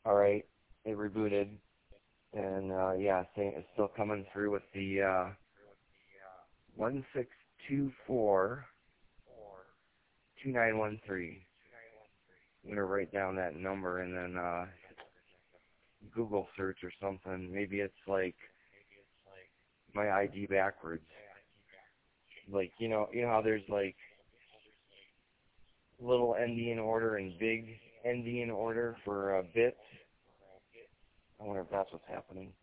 All right, it rebooted, and yeah, saying it's still coming through with the 1624-2913. I'm gonna write down that number and then Google search or something. Maybe it's like my ID backwards. Like you know how there's like little endian order and big endian order for bits. I wonder if that's what's happening.